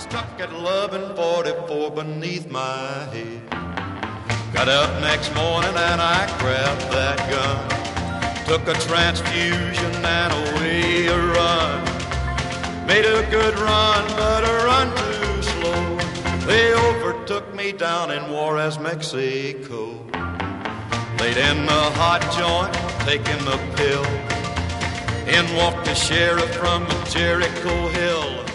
stuck at 1144 beneath my head. Got up next morning and I grabbed that gun. Took a transfusion and away a run. Made a good run, but a run too slow. They overtook me down in Juarez, Mexico. Laid in the hot joint, taking the pill. In walked the sheriff from Jericho Hill.